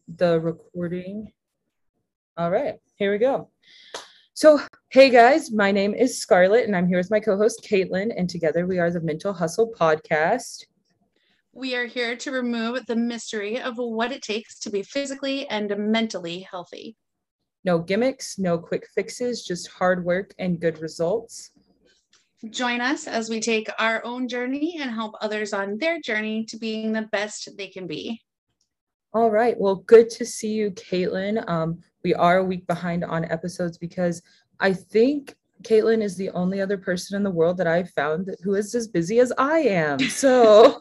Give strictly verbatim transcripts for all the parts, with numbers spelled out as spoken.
the recording. All right, here we go. So, hey guys, my name is Scarlett and I'm here with my co-host Caitlin, and together we are the Mental Hustle Podcast. We are here to remove the mystery of what it takes to be physically and mentally healthy. No gimmicks, no quick fixes, just hard work and good results. Join us as we take our own journey and help others on their journey to being the best they can be. All right, well, good to see you, Caitlin. Um, we are a week behind on episodes because I think Caitlin is the only other person in the world that I've found that, who is as busy as I am. So,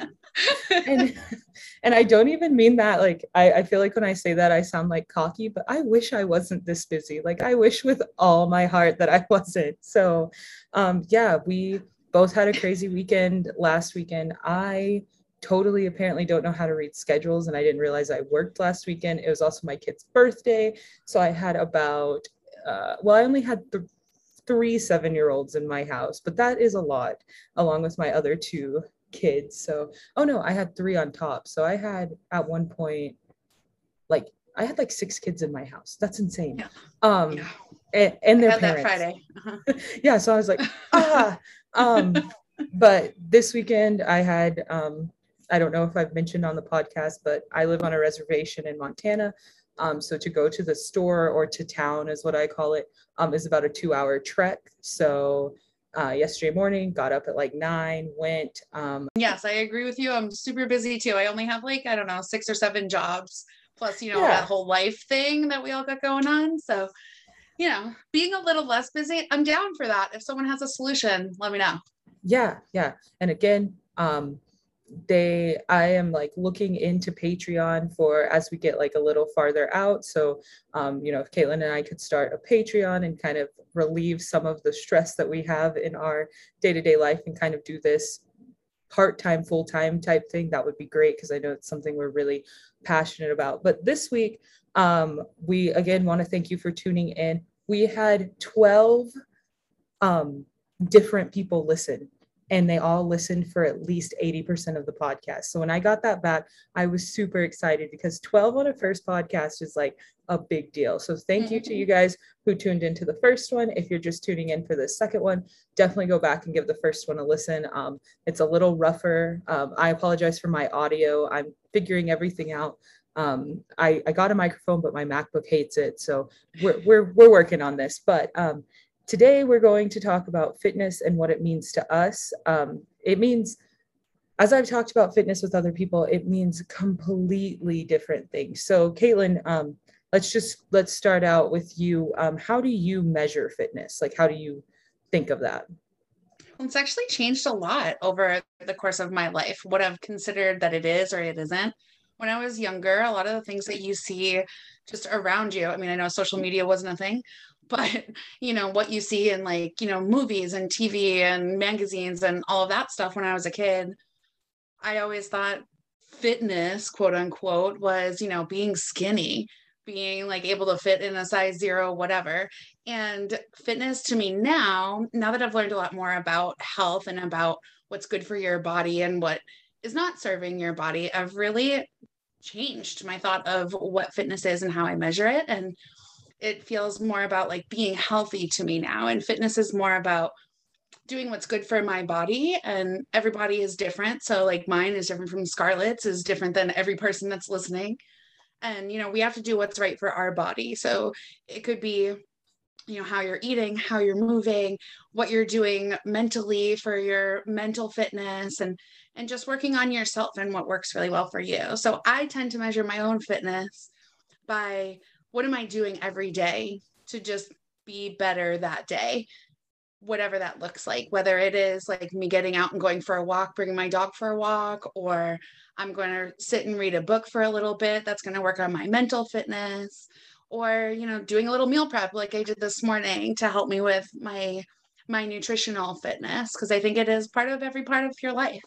and and I don't even mean that. Like, I, I feel like when I say that, I sound like cocky, but I wish I wasn't this busy. Like, I wish with all my heart that I wasn't. So, um, yeah, we both had a crazy weekend last weekend. I totally apparently don't know how to read schedules, and I didn't realize I worked last weekend. It was also my kid's birthday, so I had about uh, well I only had th- three seven-year-olds in my house, but that is a lot, along with my other two kids. So oh no, I had three on top, so I had at one point like I had like six kids in my house. That's insane. Yeah. um yeah. and, and their I had parents that Friday. Uh-huh. Yeah, so I was like ah um but this weekend I had um I don't know if I've mentioned on the podcast, but I live on a reservation in Montana. Um, so to go to the store, or to town is what I call it, um, is about a two hour trek. So uh, yesterday morning, got up at like nine, went. Um, yes, I agree with you. I'm super busy too. I only have like, I don't know, six or seven jobs, plus, you know, yeah. that whole life thing that we all got going on. So, you know, being a little less busy, I'm down for that. If someone has a solution, let me know. Yeah, yeah. And again, um, they I am like looking into Patreon for as we get like a little farther out. So um, you know, if Caitlin and I could start a Patreon and kind of relieve some of the stress that we have in our day-to-day life and kind of do this part-time, full-time type thing, that would be great, because I know it's something we're really passionate about. But this week, um, we again want to thank you for tuning in. We had twelve um, different people listen, and they all listened for at least eighty percent of the podcast. So when I got that back, I was super excited, because twelve on a first podcast is like a big deal. So thank mm-hmm. you to you guys who tuned into the first one. If you're just tuning in for the second one, definitely go back and give the first one a listen. Um, it's a little rougher. Um, I apologize for my audio. I'm figuring everything out. Um, I, I got a microphone, but my MacBook hates it. So we're, we're, we're working on this, but um, today, we're going to talk about fitness and what it means to us. Um, it means, as I've talked about fitness with other people, it means completely different things. So, Caitlin, um, let's just let's start out with you. Um, how do you measure fitness? Like, how do you think of that? Well, it's actually changed a lot over the course of my life, what I've considered that it is or it isn't. When I was younger, a lot of the things that you see just around you, I mean, I know social media wasn't a thing, but you know, what you see in like, you know, movies and T V and magazines and all of that stuff when I was a kid, I always thought fitness, quote unquote, was, you know, being skinny, being like able to fit in a size zero, whatever. And fitness to me now, now that I've learned a lot more about health and about what's good for your body and what is not serving your body, I've really changed my thought of what fitness is and how I measure it. And it feels more about like being healthy to me now. And fitness is more about doing what's good for my body, and everybody is different. So like mine is different from Scarlett's, is different than every person that's listening. And, you know, we have to do what's right for our body. So it could be, you know, how you're eating, how you're moving, what you're doing mentally for your mental fitness, and and just working on yourself and what works really well for you. So I tend to measure my own fitness by what am I doing every day to just be better that day, whatever that looks like, whether it is like me getting out and going for a walk, bringing my dog for a walk, or I'm going to sit and read a book for a little bit. That's going to work on my mental fitness. Or, you know, doing a little meal prep like I did this morning to help me with my my nutritional fitness, because I think it is part of every part of your life.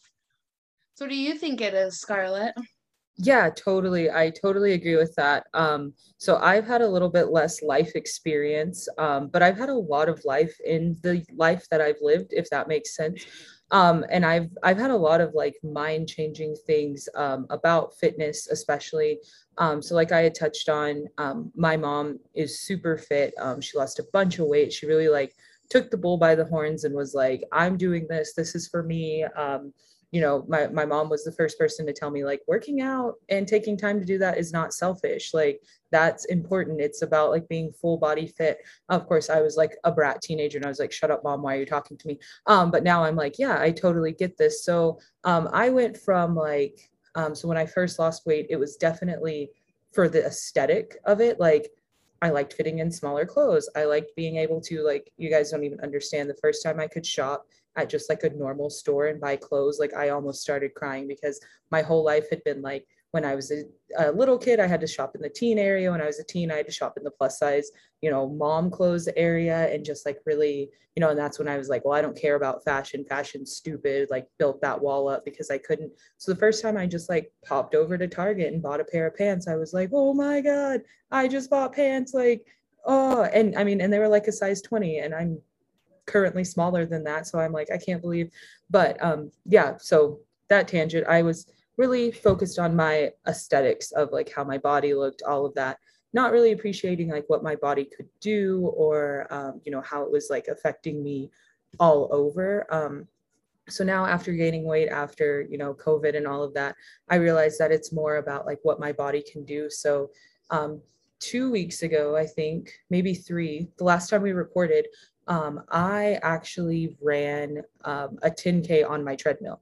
So do you think it is, Scarlett? Yeah, totally. I totally agree with that. Um, so I've had a little bit less life experience, um, but I've had a lot of life in the life that I've lived, if that makes sense. Um, and I've I've had a lot of like mind changing things um, about fitness, especially. Um, so like I had touched on, um, my mom is super fit. Um, she lost a bunch of weight. She really like took the bull by the horns and was like, I'm doing this. This is for me. Um, you know, my, my mom was the first person to tell me like working out and taking time to do that is not selfish. Like that's important. It's about like being full body fit. Of course, I was like a brat teenager and I was like, shut up, mom, why are you talking to me? Um, but now I'm like, yeah, I totally get this. So um, I went from like, um, so when I first lost weight, it was definitely for the aesthetic of it. Like I liked fitting in smaller clothes. I liked being able to, like, you guys don't even understand, the first time I could shop at just like a normal store and buy clothes, like I almost started crying because my whole life had been like, when I was a, a little kid, I had to shop in the teen area. When I was a teen, I had to shop in the plus size, you know, mom clothes area, and just like really, you know, and that's when I was like, well, I don't care about fashion. Fashion's stupid, like built that wall up because I couldn't. So the first time I just like popped over to Target and bought a pair of pants, I was like, oh my God, I just bought pants. Like, oh, and I mean, and they were like a size twenty, and I'm currently smaller than that. So I'm like, I can't believe, but um, yeah, so that tangent, I was really focused on my aesthetics of like how my body looked, all of that, not really appreciating like what my body could do, or um, you know, how it was like affecting me all over. Um, so now after gaining weight, after, you know, COVID and all of that, I realized that it's more about like what my body can do. So um, two weeks ago, I think maybe three, the last time we recorded, um, I actually ran um, a ten K on my treadmill.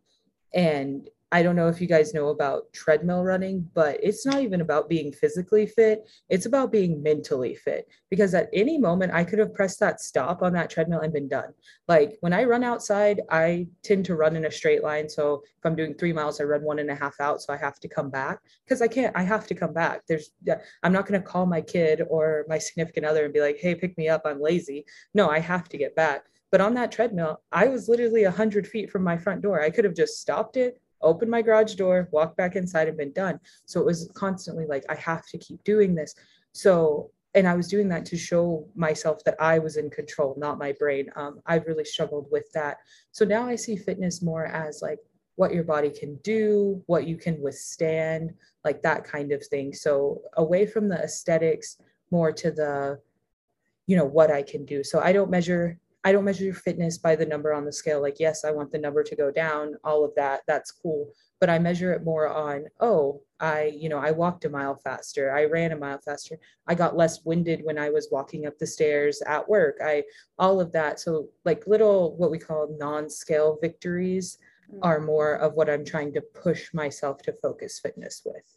And I don't know if you guys know about treadmill running, but it's not even about being physically fit. It's about being mentally fit, because at any moment I could have pressed that stop on that treadmill and been done. Like when I run outside, I tend to run in a straight line. So if I'm doing three miles, I run one and a half out. So I have to come back because I can't, I have to come back. There's, I'm not going to call my kid or my significant other and be like, hey, pick me up, I'm lazy. No, I have to get back. But on that treadmill, I was literally a hundred feet from my front door. I could have just stopped it, opened my garage door, walked back inside, and been done. So it was constantly like, I have to keep doing this. So, and I was doing that to show myself that I was in control, not my brain. Um, I've really struggled with that. So now I see fitness more as like what your body can do, what you can withstand, like that kind of thing. So away from the aesthetics, more to the, you know, what I can do. So I don't measure I don't measure your fitness by the number on the scale. Like, yes, I want the number to go down, all of that. That's cool. But I measure it more on, oh, I, you know, I walked a mile faster. I ran a mile faster. I got less winded when I was walking up the stairs at work. I, all of that. So like little, what we call non-scale victories are more of what I'm trying to push myself to focus fitness with.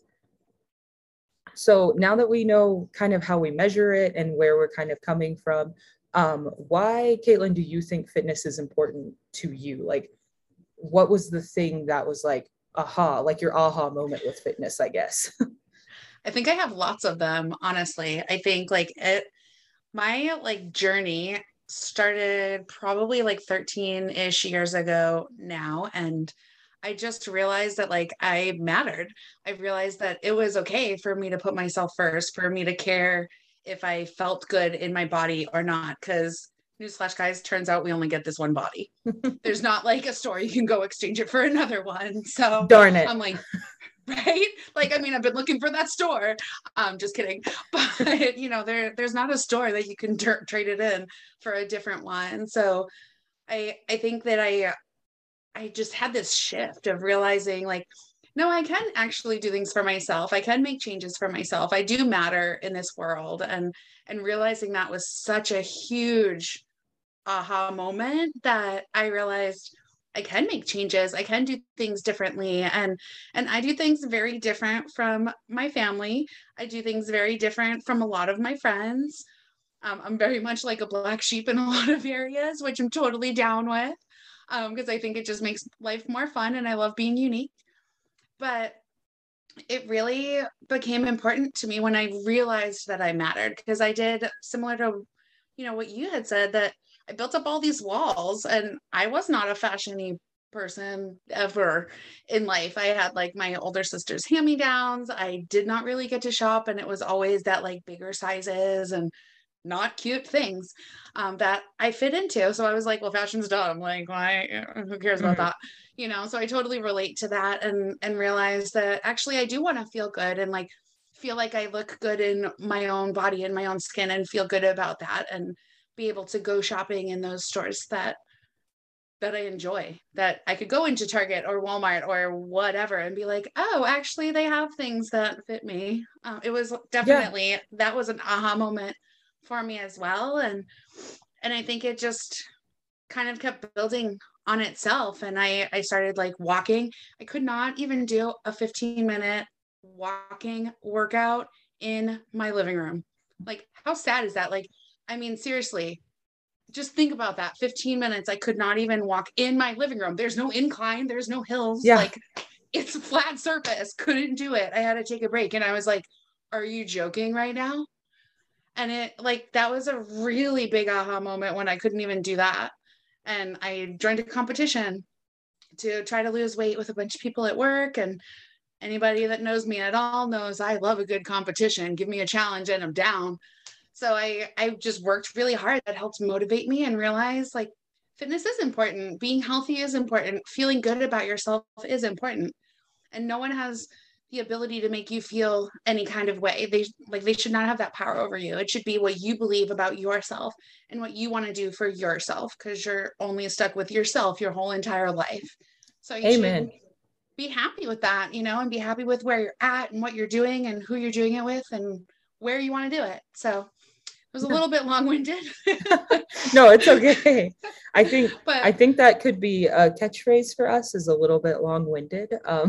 So now that we know kind of how we measure it and where we're kind of coming from, um, why, Caitlin, do you think fitness is important to you? Like, what was the thing that was like, aha, like your aha moment with fitness, I guess? I think I have lots of them, honestly. I think like it, my like journey started probably like thirteen-ish years ago now. And I just realized that like I mattered. I realized that it was okay for me to put myself first, for me to care if I felt good in my body or not. Because newsflash, guys, turns out we only get this one body. There's not like a store you can go exchange it for another one. So Darn it. I'm like, right? Like, I mean, I've been looking for that store. I'm just kidding. But, you know, there there's not a store that you can ter- trade it in for a different one. So I I think that I I just had this shift of realizing like, no, I can actually do things for myself. I can make changes for myself. I do matter in this world. And and realizing that was such a huge aha moment that I realized I can make changes. I can do things differently. And and I do things very different from my family. I do things very different from a lot of my friends. Um, I'm very much like a black sheep in a lot of areas, which I'm totally down with, um, because I think it just makes life more fun and I love being unique. But it really became important to me when I realized that I mattered, because I did similar to, you know, what you had said, that I built up all these walls and I was not a fashiony person ever in life. I had like my older sister's hand-me-downs. I did not really get to shop, and it was always that like bigger sizes and not cute things um, that I fit into. So I was like, well, fashion's dumb. Like, why? Who cares about Mhm. that? You know, so I totally relate to that and and realize that actually I do want to feel good and like feel like I look good in my own body and my own skin and feel good about that and be able to go shopping in those stores that that I enjoy, that I could go into Target or Walmart or whatever and be like, oh, actually, they have things that fit me. Um, it was Yeah. definitely, that was an aha moment for me as well. And, and I think it just kind of kept building on itself. And I, I started like walking. I could not even do a fifteen minute walking workout in my living room. Like, how sad is that? Like, I mean, seriously, just think about that. fifteen minutes. I could not even walk in my living room. There's no incline, there's no hills. Yeah. Like it's a flat surface. Couldn't do it. I had to take a break. And I was like, are you joking right now? And it like that was a really big aha moment when I couldn't even do that. And I joined a competition to try to lose weight with a bunch of people at work. And anybody that knows me at all knows I love a good competition. Give me a challenge and I'm down. So I I just worked really hard. That helped motivate me and realize like fitness is important. Being healthy is important. Feeling good about yourself is important. And no one has the ability to make you feel any kind of way. They like they should not have that power over you. It should be what you believe about yourself and what you want to do for yourself because you're only stuck with yourself your whole entire life. So you should Amen. be happy with that, you know, and be happy with where you're at and what you're doing and who you're doing it with and where you want to do it. So was a Yeah. little bit long-winded. No, it's okay. I think I But think that could be a catchphrase for us is a little bit long-winded. Um,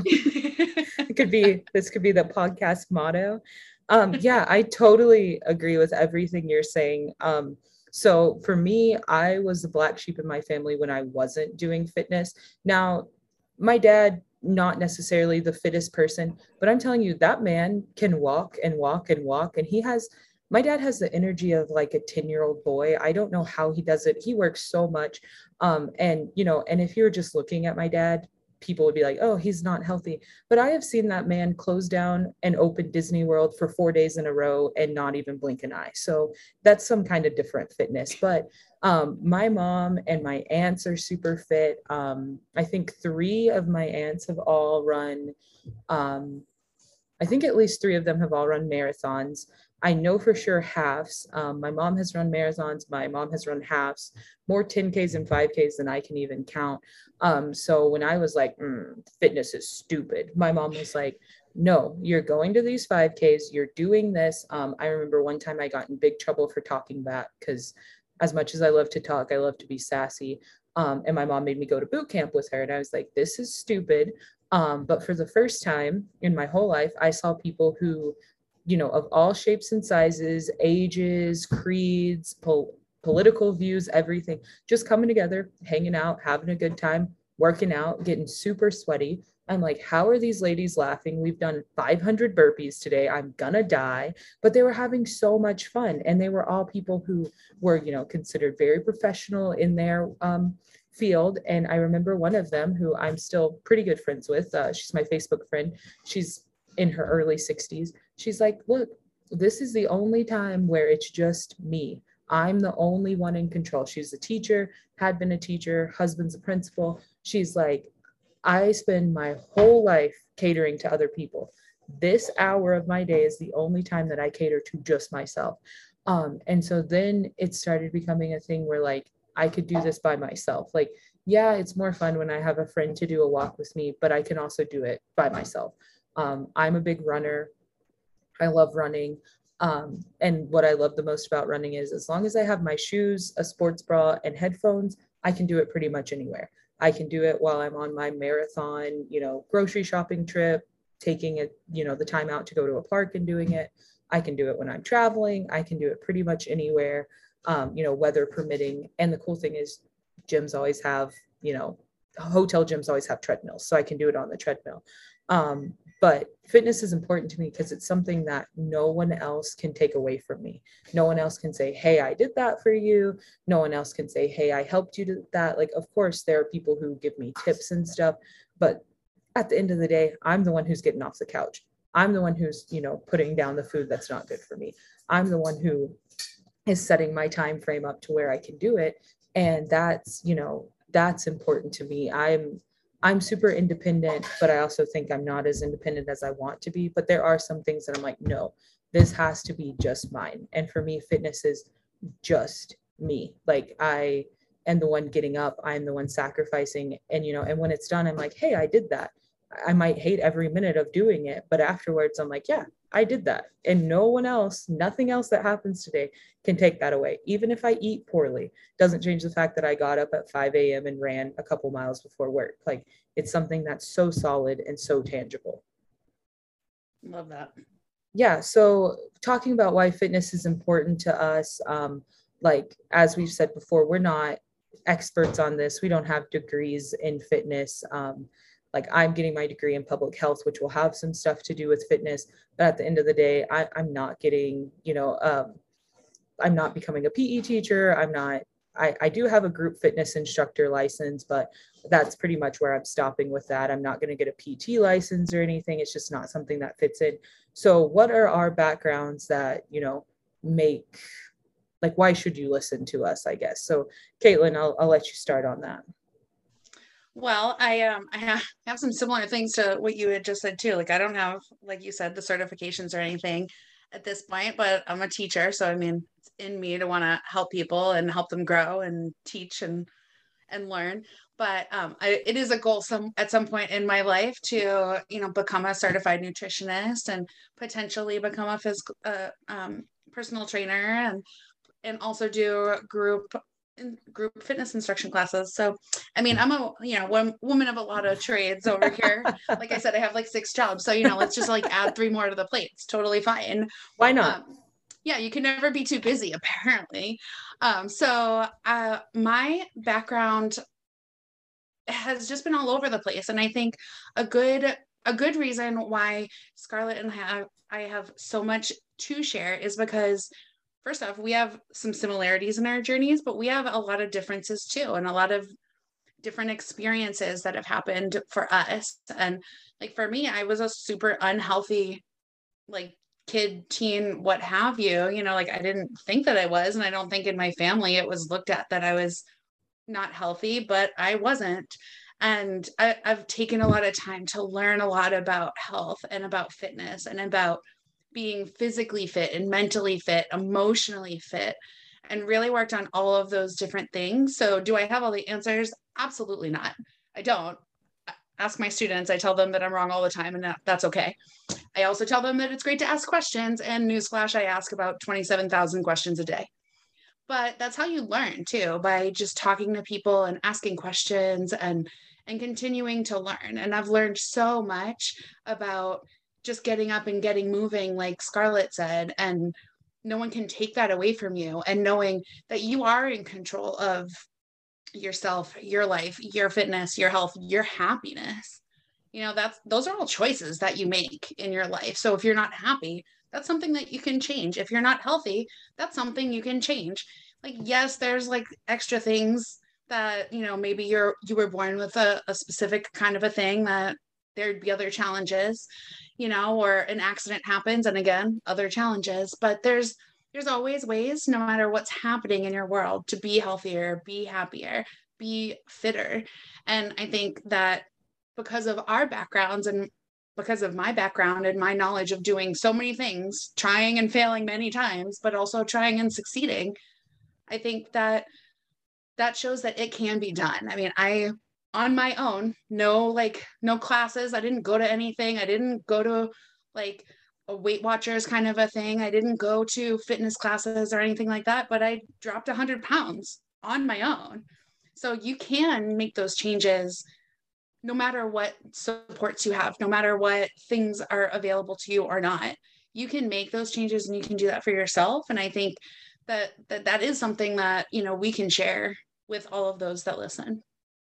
it could be this could be the podcast motto. Um, yeah, I totally agree with everything you're saying. Um, so for me, I was the black sheep in my family when I wasn't doing fitness. Now, my dad, not necessarily the fittest person, but I'm telling you, that man can walk and walk and walk, and he has my dad has the energy of like a ten year old boy. I don't know how he does it. He works so much. Um, and, you know, and if you're just looking at my dad, people would be like, oh, he's not healthy. But I have seen that man close down and open Disney World for four days in a row and not even blink an eye. So that's some kind of different fitness. But um, my mom and my aunts are super fit. Um, I think three of my aunts have all run um, I think at least three of them have all run marathons. I know for sure halves. Um, my mom has run marathons. My mom has run halves, more ten Ks and five Ks than I can even count. Um, so when I was like, mm, fitness is stupid, my mom was like, no, you're going to these five Ks, you're doing this. Um, I remember one time I got in big trouble for talking back because as much as I love to talk, I love to be sassy. Um, and my mom made me go to boot camp with her. And I was like, this is stupid. Um, but for the first time in my whole life, I saw people who, you know, of all shapes and sizes, ages, creeds, pol- political views, everything, just coming together, hanging out, having a good time, working out, getting super sweaty. I'm like, how are these ladies laughing? We've done five hundred burpees today. I'm gonna die. But they were having so much fun. And they were all people who were, you know, considered very professional in their um, field. And I remember one of them who I'm still pretty good friends with. Uh, she's my Facebook friend. She's in her early sixties. She's like, look, this is the only time where it's just me. I'm the only one in control. She's a teacher, had been a teacher, husband's a principal. She's like, I spend my whole life catering to other people. This hour of my day is the only time that I cater to just myself. Um, and so then it started becoming a thing where like I could do this by myself. Like, yeah, it's more fun when I have a friend to do a walk with me, but I can also do it by myself. Um, I'm a big runner. I love running. Um, and what I love the most about running is as long as I have my shoes, a sports bra, and headphones, I can do it pretty much anywhere. I can do it while I'm on my marathon, you know, grocery shopping trip, taking it, you know, the time out to go to a park and doing it. I can do it when I'm traveling. I can do it pretty much anywhere, um, you know, weather permitting. And the cool thing is gyms always have, you know, hotel gyms always have treadmills. So I can do it on the treadmill. Um, but fitness is important to me because it's something that no one else can take away from me. No one else can say, hey, I did that for you. No one else can say, hey, I helped you do that. Like, of course, there are people who give me tips and stuff, but at the end of the day, I'm the one who's getting off the couch. I'm the one who's, you know, putting down the food that's not good for me. I'm the one who is setting my time frame up to where I can do it. And that's, you know, that's important to me. I'm I'm super independent, but I also think I'm not as independent as I want to be. But there are some things that I'm like, no, this has to be just mine. And for me, fitness is just me. Like I am the one getting up, I'm the one sacrificing. And you know, and when it's done, I'm like, hey, I did that. I might hate every minute of doing it, but afterwards I'm like, yeah, I did that. And no one else, nothing else that happens today can take that away. Even if I eat poorly, doesn't change the fact that I got up at five a.m. and ran a couple miles before work. Like it's something that's so solid and so tangible. Love that. Yeah. So talking about why fitness is important to us, um, like as we've said before, we're not experts on this. We don't have degrees in fitness. Um, like I'm getting my degree in public health, which will have some stuff to do with fitness. But at the end of the day, I, I'm not getting, you know, um, I'm not becoming a P E teacher. I'm not, I, I do have a group fitness instructor license, but that's pretty much where I'm stopping with that. I'm not going to get a P T license or anything. It's just not something that fits in. So what are our backgrounds that, you know, make, like, why should you listen to us, I guess? So Caitlin, I'll, I'll let you start on that. Well, I um I have, have some similar things to what you had just said too. Like I don't have, like you said, the certifications or anything at this point, but I'm a teacher, so I mean, it's in me to want to help people and help them grow and teach and and learn. But um, I, it is a goal some at some point in my life to, you know, become a certified nutritionist and potentially become a physical uh, um, personal trainer and and also do group in group fitness instruction classes. So, I mean, I'm a, you know, one woman of a lot of trades over here. Like I said, I have like six jobs. So, you know, let's just like add three more to the plate. It's totally fine. Why not? Um, yeah, you can never be too busy, apparently. Um, so, uh, my background has just been all over the place. And I think a good, a good reason why Scarlett and I have, I have so much to share is because first off, we have some similarities in our journeys, but we have a lot of differences too, and a lot of different experiences that have happened for us. And like for me, I was a super unhealthy, like kid, teen, what have you, you know, like I didn't think that I was. And I don't think in my family it was looked at that I was not healthy, but I wasn't. And I, I've taken a lot of time to learn a lot about health and about fitness and about being physically fit and mentally fit, emotionally fit, and really worked on all of those different things. So, do I have all the answers? Absolutely not. I don't. Ask my students. I tell them that I'm wrong all the time, and that, that's okay. I also tell them that it's great to ask questions. And newsflash, I ask about twenty-seven thousand questions a day. But that's how you learn too, by just talking to people and asking questions and and continuing to learn. And I've learned so much about just getting up and getting moving, like Scarlett said, and no one can take that away from you. And knowing that you are in control of yourself, your life, your fitness, your health, your happiness. You know, that's those are all choices that you make in your life. So if you're not happy, that's something that you can change. If you're not healthy, that's something you can change. Like, yes, there's like extra things that, you know, maybe you're you were born with a, a specific kind of a thing that there'd be other challenges, you know, or an accident happens and again, other challenges. But there's there's always ways, no matter what's happening in your world, to be healthier, be happier, be fitter. And I think that because of our backgrounds and because of my background and my knowledge of doing so many things, trying and failing many times, but also trying and succeeding, I think that that shows that it can be done. I mean, I, on my own, no, like, no classes. I didn't go to anything. I didn't go to like a Weight Watchers kind of a thing. I didn't go to fitness classes or anything like that, but I dropped one hundred pounds on my own. So you can make those changes no matter what supports you have, no matter what things are available to you or not. You can make those changes and you can do that for yourself. And I think that that, that is something that, you know, we can share with all of those that listen.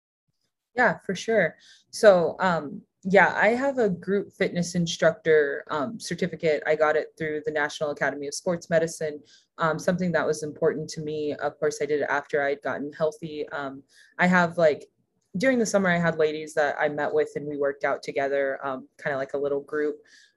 Yeah, for sure. So, um, yeah, I have a group fitness instructor um, certificate. I got it through the National Academy of Sports Medicine, um, something that was important to me. Of course, I did it after I'd gotten healthy. Um, I have like, during the summer, I had ladies that I met with and we worked out together, um, kind of like a little group.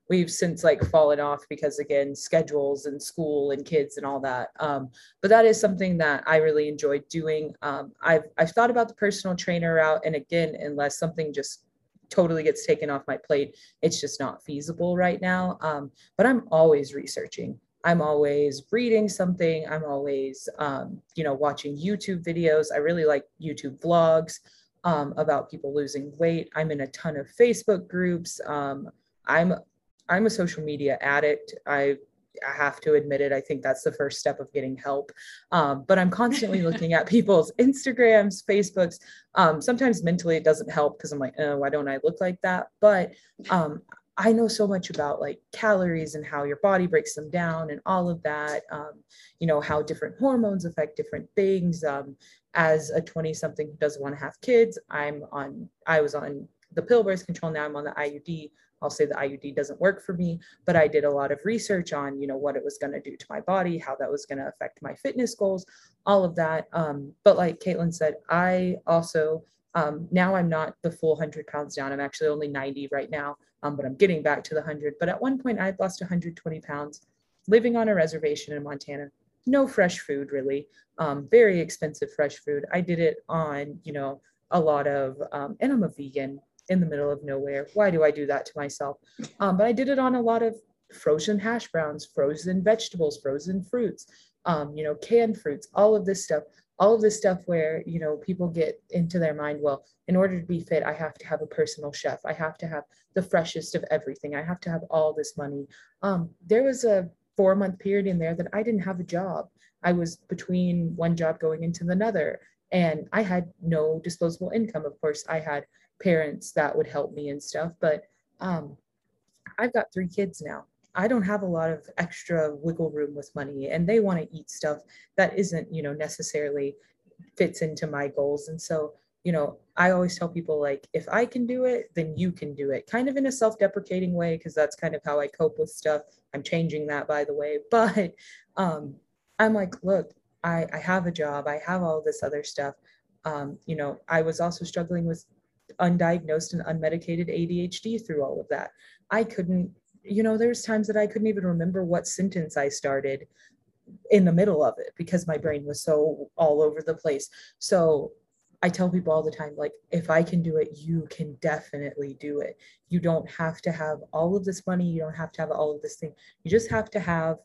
we've since like fallen off because again, schedules and school and kids and all that. Um, but that is something that I really enjoyed doing. Um, I've, I've thought about the personal trainer route. And again, unless something just totally gets taken off my plate, it's just not feasible right now. Um, but I'm always researching. I'm always reading something. I'm always, um, you know, watching YouTube videos. I really like YouTube vlogs um, about people losing weight. I'm in a ton of Facebook groups. Um, I'm I'm a social media addict. I I have to admit it. I think that's the first step of getting help. Um, but I'm constantly looking at people's Instagrams, Facebooks. Um, sometimes mentally it doesn't help because I'm like, oh, why don't I look like that? But um, I know so much about like calories and how your body breaks them down and all of that. Um, you know, how different hormones affect different things. Um, as a twenty something who doesn't want to have kids, I'm on, I was on the pill birth control. Now I'm on the I U D. I'll say the I U D doesn't work for me, but I did a lot of research on, you know, what it was going to do to my body, how that was going to affect my fitness goals, all of that. Um, but like Caitlin said, I also, um, now I'm not the full one hundred pounds down. I'm actually only ninety right now, um, but I'm getting back to the one hundred. But at one point I had lost one hundred twenty pounds living on a reservation in Montana. No fresh food, really. Um, very expensive fresh food. I did it on, you know, a lot of, um, and I'm a vegan in the middle of nowhere. Why do I do that to myself? Um, but I did it on a lot of frozen hash browns, frozen vegetables, frozen fruits, um, you know, canned fruits, all of this stuff, all of this stuff where, you know, people get into their mind, well, in order to be fit, I have to have a personal chef. I have to have the freshest of everything. I have to have all this money. Um, there was a four month period in there that I didn't have a job. I was between one job going into another, and I had no disposable income. Of course, I had parents that would help me and stuff, but um, I've got three kids now. I don't have a lot of extra wiggle room with money, and they want to eat stuff that isn't, you know, necessarily fits into my goals. And so, you know, I always tell people, like, if I can do it, then you can do it, kind of in a self-deprecating way, because that's kind of how I cope with stuff. I'm changing that, by the way. But um, I'm like, look, I, I have a job. I have all this other stuff. Um, you know, I was also struggling with undiagnosed and unmedicated A D H D through all of that. I couldn't, you know, there's times that I couldn't even remember what sentence I started in the middle of it because my brain was so all over the place. So I tell people all the time, like, if I can do it, you can definitely do it. You don't have to have all of this money. You don't have to have all of this thing. You just have to have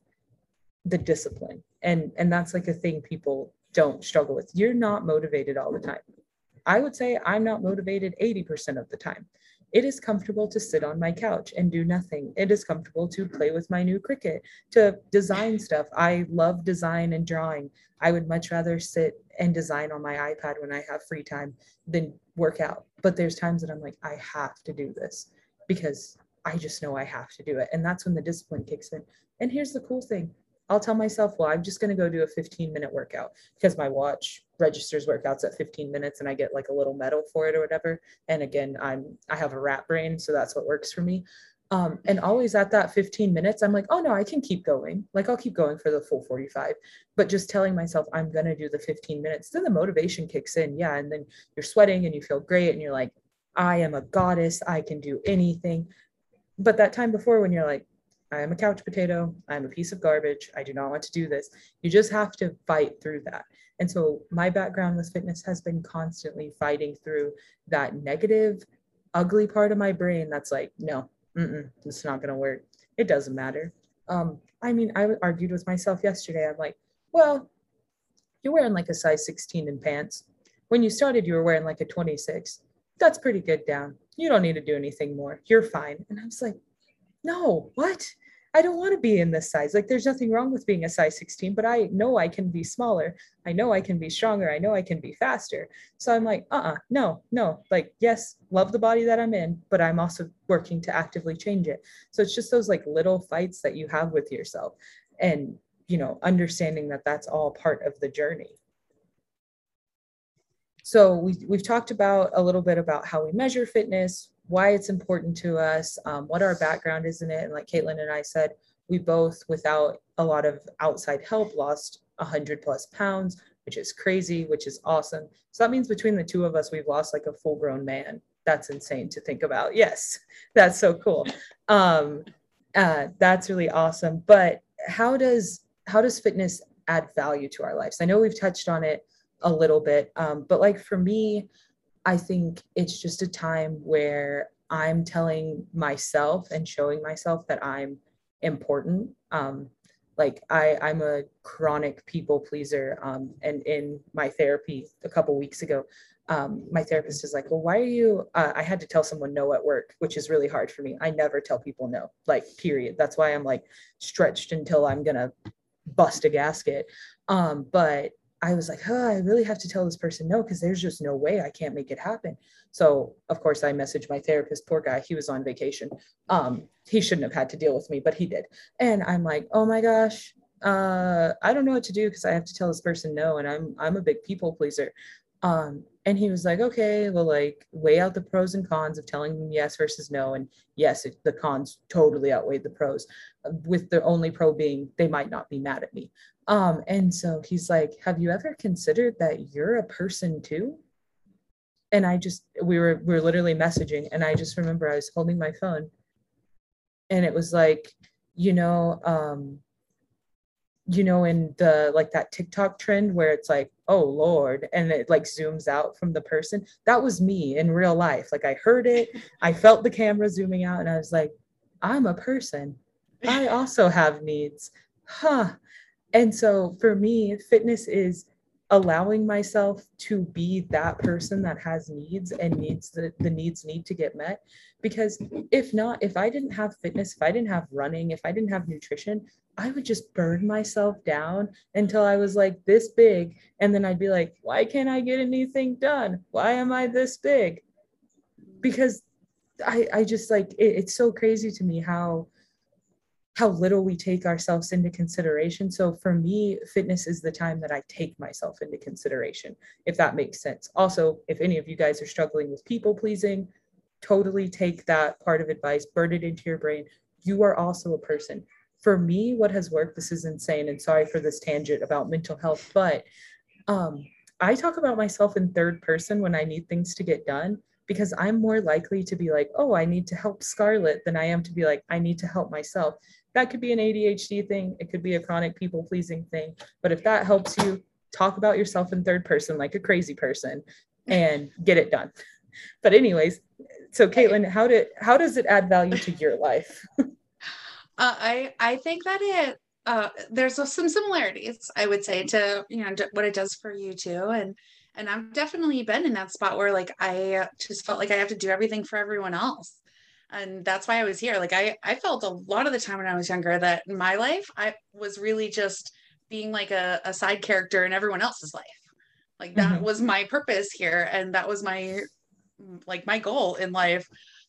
the discipline. And, and that's like a thing people don't struggle with. You're not motivated all the time. I would say I'm not motivated eighty percent of the time. It is comfortable to sit on my couch and do nothing. It is comfortable to play with my new Cricut, to design stuff. I love design and drawing. I would much rather sit and design on my iPad when I have free time than work out. But there's times that I'm like, I have to do this because I just know I have to do it. And that's when the discipline kicks in. And here's the cool thing. I'll tell myself, well, I'm just going to go do a fifteen minute workout because my watch registers workouts at fifteen minutes and I get like a little medal for it or whatever. And again, I'm, I have a rat brain, so that's what works for me. Um, and always at that fifteen minutes, I'm like, oh no, I can keep going. Like I'll keep going for the full forty-five, but just telling myself I'm going to do the fifteen minutes, then the motivation kicks in. Yeah. And then you're sweating and you feel great. And you're like, I am a goddess. I can do anything. But that time before when you're like, I am a couch potato. I'm a piece of garbage. I do not want to do this. You just have to fight through that. And so my background with fitness has been constantly fighting through that negative, ugly part of my brain that's like, no, mm-mm, it's not going to work. It doesn't matter. Um, I mean, I argued with myself yesterday. I'm like, well, you're wearing like a size sixteen in pants. When you started, you were wearing like a twenty-six. That's pretty good down. You don't need to do anything more. You're fine. And I was like, no, what? I don't want to be in this size. Like there's nothing wrong with being a size sixteen, but I know I can be smaller. I know I can be stronger. I know I can be faster. So I'm like, uh-uh, no, no. Like, yes, love the body that I'm in, but I'm also working to actively change it. So it's just those like little fights that you have with yourself and, you know, understanding that that's all part of the journey. So we, we've talked about a little bit about how we measure fitness, why it's important to us, um, what our background is in it. And like Caitlin and I said, we both, without a lot of outside help, lost one hundred plus pounds, which is crazy, which is awesome. So that means between the two of us, we've lost like a full grown man. That's insane to think about. Yes, that's so cool. Um, Uh, that's really awesome. But how does how does fitness add value to our lives? I know we've touched on it a little bit, um, but like for me, I think it's just a time where I'm telling myself and showing myself that I'm important. Um, like I, I'm a chronic people pleaser. Um, and in my therapy a couple weeks ago, um, my therapist is like, well, why are you, uh, I had to tell someone no at work, which is really hard for me. I never tell people no, like period. That's why I'm like stretched until I'm going to bust a gasket. Um, but I was like, huh, I really have to tell this person no, because there's just no way I can't make it happen. So of course I messaged my therapist, poor guy, he was on vacation. Um, he shouldn't have had to deal with me, but he did. And I'm like, oh my gosh, uh, I don't know what to do because I have to tell this person no, and I'm I'm a big people pleaser. Um, and he was like, okay, well, like weigh out the pros and cons of telling them yes versus no. And yes, it, the cons totally outweighed the pros, with the only pro being they might not be mad at me. Um, and so he's like, have you ever considered that you're a person too? And I just, we were, we were literally messaging. And I just remember I was holding my phone and it was like, you know, um, you know, in the, like that TikTok trend where it's like, oh Lord, and it like zooms out from the person. That was me in real life. Like I heard it, I felt the camera zooming out and I was like, I'm a person. I also have needs. Huh. And so for me, fitness is allowing myself to be that person that has needs and needs the, the needs need to get met. Because if not, if I didn't have fitness, if I didn't have running, if I didn't have nutrition, I would just burn myself down until I was like this big. And then I'd be like, why can't I get anything done? Why am I this big? Because I, I just like, it, it's so crazy to me how how little we take ourselves into consideration. So for me, fitness is the time that I take myself into consideration, if that makes sense. Also, if any of you guys are struggling with people pleasing, totally take that part of advice, burn it into your brain. You are also a person. For me, what has worked, this is insane, and sorry for this tangent about mental health, but um, I talk about myself in third person when I need things to get done because I'm more likely to be like, oh, I need to help Scarlett than I am to be like, I need to help myself. That could be an A D H D thing. It could be a chronic people pleasing thing. But if that helps you, talk about yourself in third person like a crazy person and get it done. But anyways, so Caitlin, how did how does it add value to your life? uh, I I think that it uh, there's some similarities, I would say, to you know what it does for you too, and and I've definitely been in that spot where like I just felt like I have to do everything for everyone else, and that's why I was here. Like I I felt a lot of the time when I was younger that in my life I was really just being like a, a side character in everyone else's life. Like that mm-hmm. was my purpose here, and that was my like my goal in life,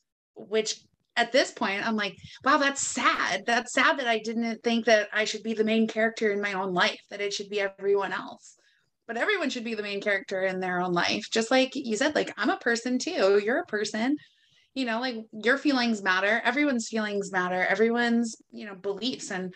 which at this point I'm like, wow, that's sad. That's sad that I didn't think that I should be the main character in my own life, that it should be everyone else. But everyone should be the main character in their own life. Just like you said, like I'm a person too. You're a person. You know, like your feelings matter. Everyone's feelings matter. Everyone's, you know, beliefs and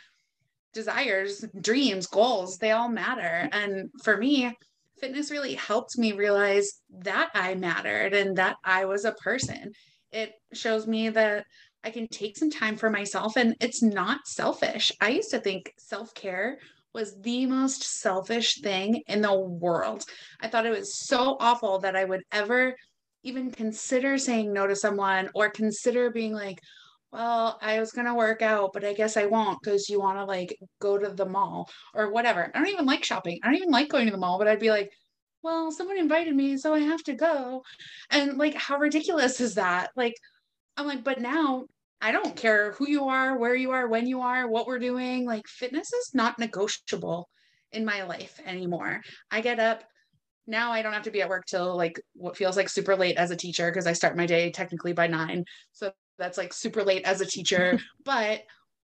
desires, dreams, goals, they all matter. And for me, fitness really helped me realize that I mattered and that I was a person. It shows me that I can take some time for myself and it's not selfish. I used to think self-care was the most selfish thing in the world. I thought it was so awful that I would ever even consider saying no to someone or consider being like, well, I was going to work out, but I guess I won't because you want to like go to the mall or whatever. I don't even like shopping. I don't even like going to the mall, but I'd be like, well, someone invited me, so I have to go. And like, how ridiculous is that? Like, I'm like, but now I don't care who you are, where you are, when you are, what we're doing. Like, fitness is not negotiable in my life anymore. I get up. Now I don't have to be at work till like what feels like super late as a teacher because I start my day technically by nine. So that's like super late as a teacher, but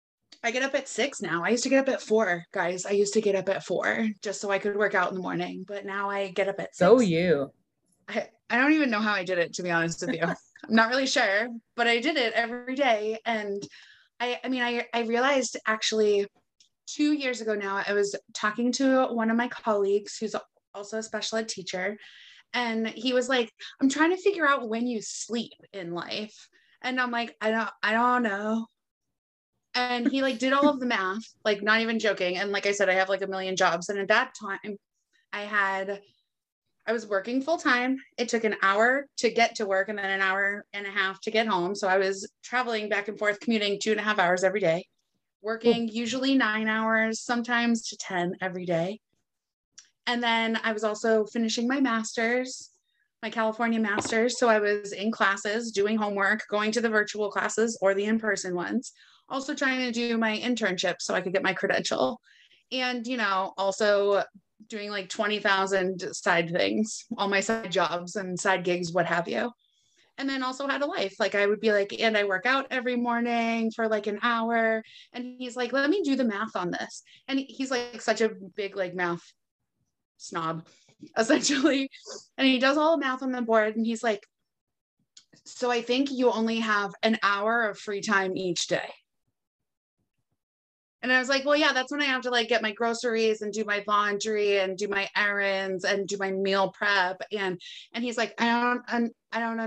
I get up at six now. I used to get up at four, guys. I used to get up at four just so I could work out in the morning, but now I get up at six. So you. I, I don't even know how I did it, to be honest with you. I'm not really sure, but I did it every day. And I, I mean, I, I realized actually two years ago now, I was talking to one of my colleagues who's also a special ed teacher. And he was like, I'm trying to figure out when you sleep in life. And I'm like, I don't, I don't know. And he like did all of the math, like not even joking. And like I said, I have like a million jobs. And at that time I had, I was working full time. It took an hour to get to work and then an hour and a half to get home. So I was traveling back and forth, commuting two and a half hours every day, working usually nine hours, sometimes to ten every day. And then I was also finishing my master's, my California master's. So I was in classes, doing homework, going to the virtual classes or the in-person ones, also trying to do my internship so I could get my credential. And, you know, also doing like twenty thousand side things, all my side jobs and side gigs, what have you. And then also had a life. Like I would be like, and I work out every morning for like an hour. And he's like, let me do the math on this. And he's like such a big like math snob, essentially. And he does all the math on the board. And he's like, so I think you only have an hour of free time each day. And I was like, well, yeah, that's when I have to like get my groceries and do my laundry and do my errands and do my meal prep. And, and he's like, I don't, I don't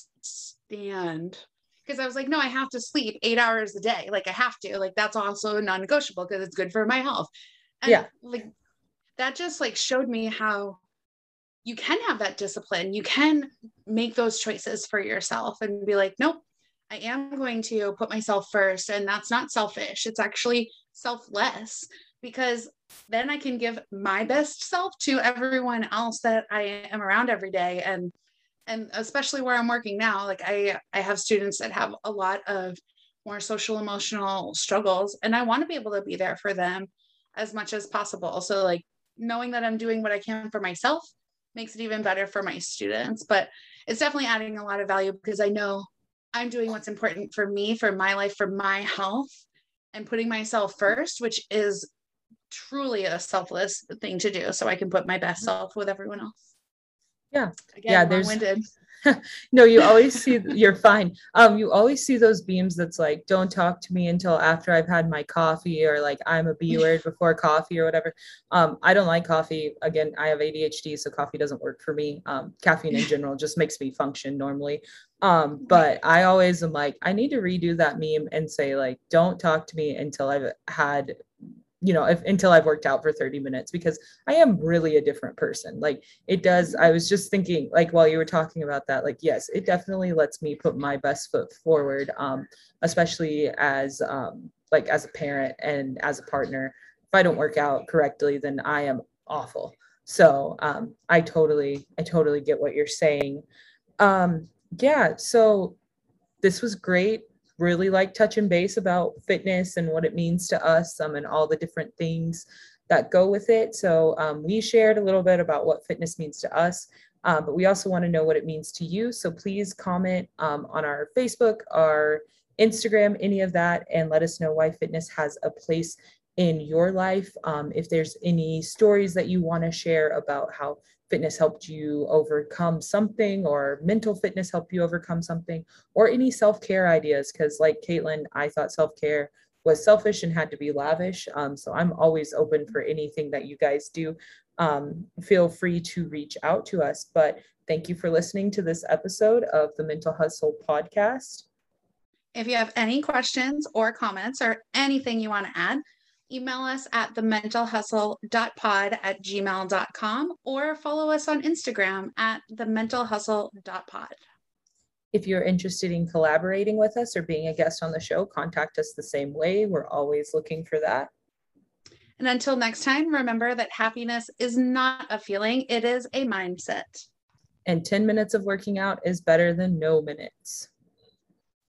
understand. Because I was like, no, I have to sleep eight hours a day. Like I have to, like, that's also non-negotiable because it's good for my health. And yeah. like, that just like showed me how you can have that discipline. You can make those choices for yourself and be like, nope, I am going to put myself first. And that's not selfish. It's actually selfless, because then I can give my best self to everyone else that I am around every day. And, and especially where I'm working now, like I, I have students that have a lot of more social emotional struggles, and I want to be able to be there for them as much as possible. So like knowing that I'm doing what I can for myself makes it even better for my students, but it's definitely adding a lot of value because I know I'm doing what's important for me, for my life, for my health, and putting myself first, which is truly a selfless thing to do. So I can put my best self with everyone else. Yeah. Again, yeah. There's long-winded. No, you always see, you're fine. Um, you always see those beams that's like, don't talk to me until after I've had my coffee, or like I'm a B word before coffee or whatever. Um, I don't like coffee. Again, I have A D H D, so coffee doesn't work for me. Um, caffeine in general just makes me function normally. Um, but I always am like, I need to redo that meme and say like, don't talk to me until I've had, you know, if until I've worked out for thirty minutes, because I am really a different person. Like it does. I was just thinking, like, while you were talking about that, like, yes, it definitely lets me put my best foot forward. Um, especially as, um, like as a parent and as a partner. If I don't work out correctly, then I am awful. So, um, I totally, I totally get what you're saying. Um, yeah. So this was great. Really like touching base about fitness and what it means to us, um, and all the different things that go with it. So um, we shared a little bit about what fitness means to us, uh, but we also want to know what it means to you. So please comment um, on our Facebook, our Instagram, any of that, and let us know why fitness has a place in your life. Um, if there's any stories that you want to share about how fitness helped you overcome something, or mental fitness helped you overcome something, or any self-care ideas. Because like Caitlin, I thought self-care was selfish and had to be lavish. Um, so I'm always open for anything that you guys do. Um, feel free to reach out to us. But thank you for listening to this episode of the Mental Hustle podcast. If you have any questions or comments or anything you want to add, email us at the mental hustle dot pod at gmail dot com, or follow us on Instagram at the mental hustle dot pod. If you're interested in collaborating with us or being a guest on the show, contact us the same way. We're always looking for that. And until next time, remember that happiness is not a feeling, it is a mindset. And ten minutes of working out is better than no minutes.